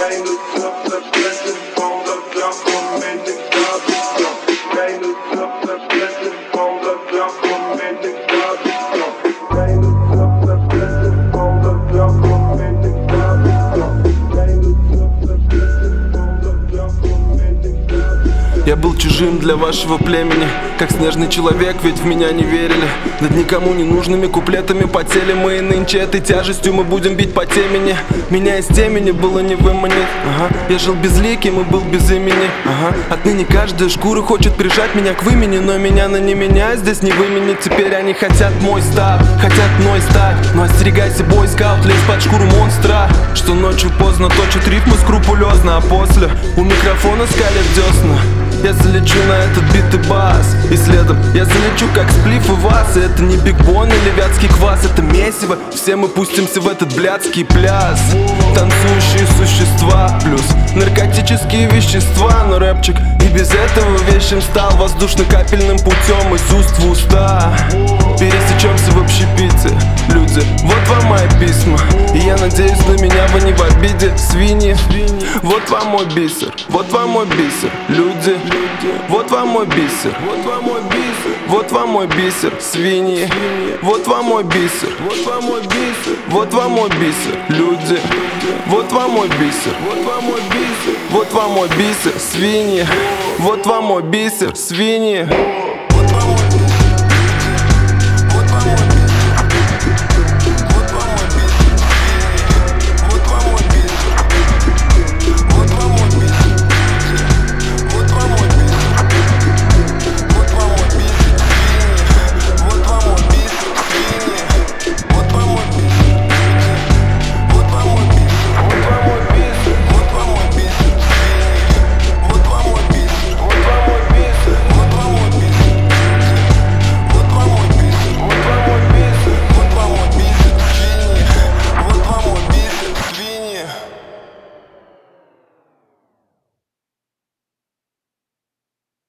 Я был чужим для вашего племени, как снежный человек, ведь в меня не верили. Над никому не нужными куплетами потели мы, и нынче этой тяжестью мы будем бить по темени. Меня из темени было не выманить, Я жил безликим и был без имени, Отныне каждая шкура хочет прижать меня к вымени, но меня на не меня здесь не выменить. Теперь они хотят мой став, хотят мной стать. Но остерегайся, бойскаут, лезь под шкуру монстра, что ночью поздно точит рифмы скрупулезно, а после у микрофона скалит десна. Я залечу на этот бит и бас, и следом я залечу как сплиф и вас. И это не Биг Бон или вятский квас, это месиво. Все мы пустимся в этот блядский пляс. Танцующие существа плюс наркотические вещества. Но рэпчик и без этого вещим стал воздушно-капельным путем из уст в уста. Пересечемся в общепите, люди, вот вам мои письма. И я надеюсь, на меня вы не в обиде, свиньи. Вот вам мой бисер, вот вам мой бисер, люди. Вот вам мой бисер, вот вам мой бисер, вот вам мой бисер, свиньи. Вот вам мой бисер, вот вам мой бисер, вот вам мой бисер, люди. Вот вам мой бисер, вот вам мой бисер, вот вам мой бисер, свиньи. Вот вам мой бисер, свиньи.